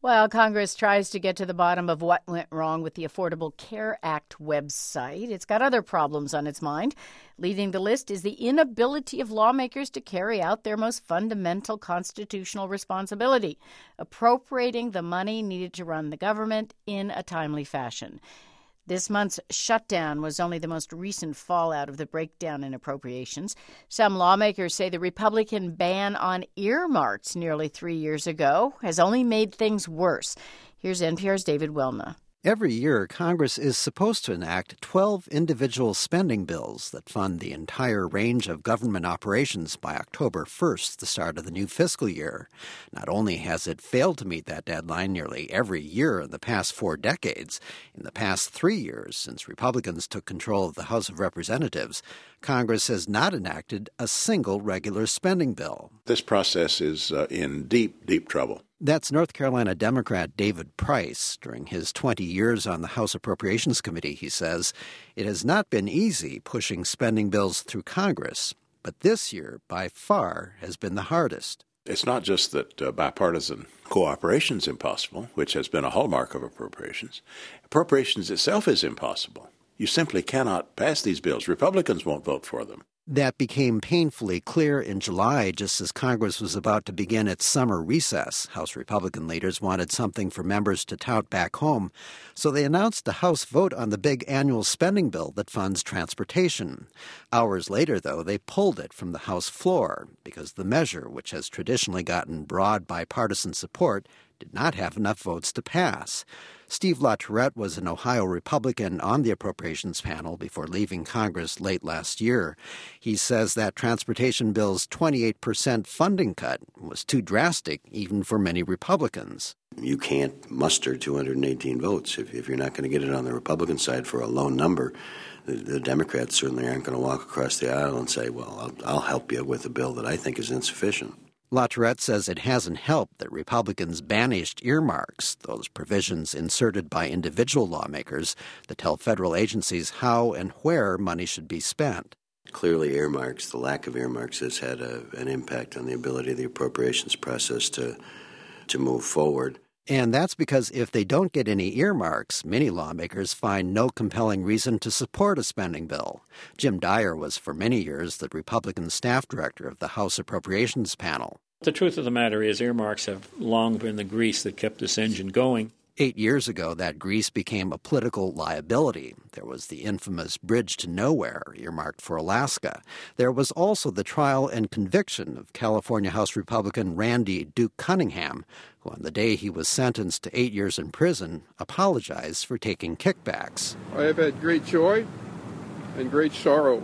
While Congress tries to get to the bottom of what went wrong with the Affordable Care Act website, it's got other problems on its mind. Leading the list is the inability of lawmakers to carry out their most fundamental constitutional responsibility, appropriating the money needed to run the government in a timely fashion. This month's shutdown was only the most recent fallout of the breakdown in appropriations. Some lawmakers say the Republican ban on earmarks nearly 3 years ago has only made things worse. Here's NPR's David Welna. Every year, Congress is supposed to enact 12 individual spending bills that fund the entire range of government operations by October 1st, the start of the new fiscal year. Not only has it failed to meet that deadline nearly every year in the past 4 decades, in the past 3 years, since Republicans took control of the House of Representatives, Congress has not enacted a single regular spending bill. This process is in deep, deep trouble. That's North Carolina Democrat David Price. During his 20 years on the House Appropriations Committee, he says, it has not been easy pushing spending bills through Congress, but this year, by far, has been the hardest. It's not just that bipartisan cooperation is impossible, which has been a hallmark of appropriations. Appropriations itself is impossible. You simply cannot pass these bills. Republicans won't vote for them. That became painfully clear in July, just as Congress was about to begin its summer recess. House Republican leaders wanted something for members to tout back home, so they announced a House vote on the big annual spending bill that funds transportation. Hours later, though, they pulled it from the House floor because the measure, which has traditionally gotten broad bipartisan support, did not have enough votes to pass. Steve LaTourette was an Ohio Republican on the appropriations panel before leaving Congress late last year. He says that transportation bill's 28% funding cut was too drastic even for many Republicans. You can't muster 218 votes if you're not going to get it on the Republican side for a low number. The Democrats certainly aren't going to walk across the aisle and say, well, I'll help you with a bill that I think is insufficient. LaTourette says it hasn't helped that Republicans banished earmarks, those provisions inserted by individual lawmakers that tell federal agencies how and where money should be spent. Clearly, earmarks, the lack of earmarks has had an impact on the ability of the appropriations process to move forward. And that's because if they don't get any earmarks, many lawmakers find no compelling reason to support a spending bill. Jim Dyer was for many years the Republican staff director of the House Appropriations Panel. The truth of the matter is earmarks have long been the grease that kept this engine going. 8 years ago, that grease became a political liability. There was the infamous Bridge to Nowhere, earmarked for Alaska. There was also the trial and conviction of California House Republican Randy Duke Cunningham, who on the day he was sentenced to 8 years in prison, apologized for taking kickbacks. I have had great joy and great sorrow,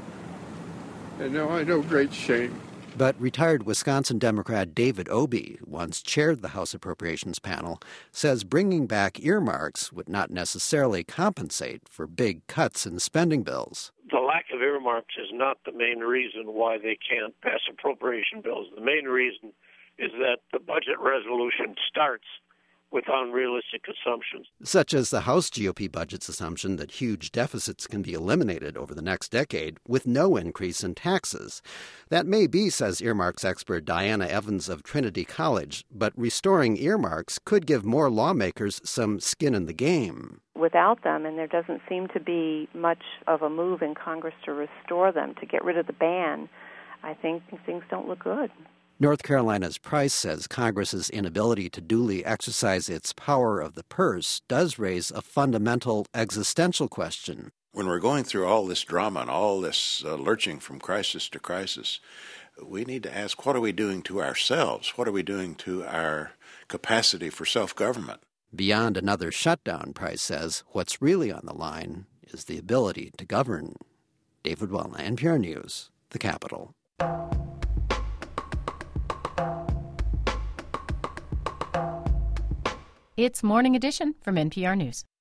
and now I know great shame. But retired Wisconsin Democrat David Obey, who once chaired the House Appropriations Panel, says bringing back earmarks would not necessarily compensate for big cuts in spending bills. The lack of earmarks is not the main reason why they can't pass appropriation bills. The main reason is that the budget resolution starts with unrealistic assumptions. Such as the House GOP budget's assumption that huge deficits can be eliminated over the next decade with no increase in taxes. That may be, says earmarks expert Diana Evans of Trinity College, but restoring earmarks could give more lawmakers some skin in the game. Without them, and there doesn't seem to be much of a move in Congress to restore them, to get rid of the ban, I think things don't look good. North Carolina's Price says Congress's inability to duly exercise its power of the purse does raise a fundamental existential question. When we're going through all this drama and all this lurching from crisis to crisis, we need to ask, what are we doing to ourselves? What are we doing to our capacity for self-government? Beyond another shutdown, Price says, what's really on the line is the ability to govern. David Welna, NPR News, the Capitol. It's Morning Edition from NPR News.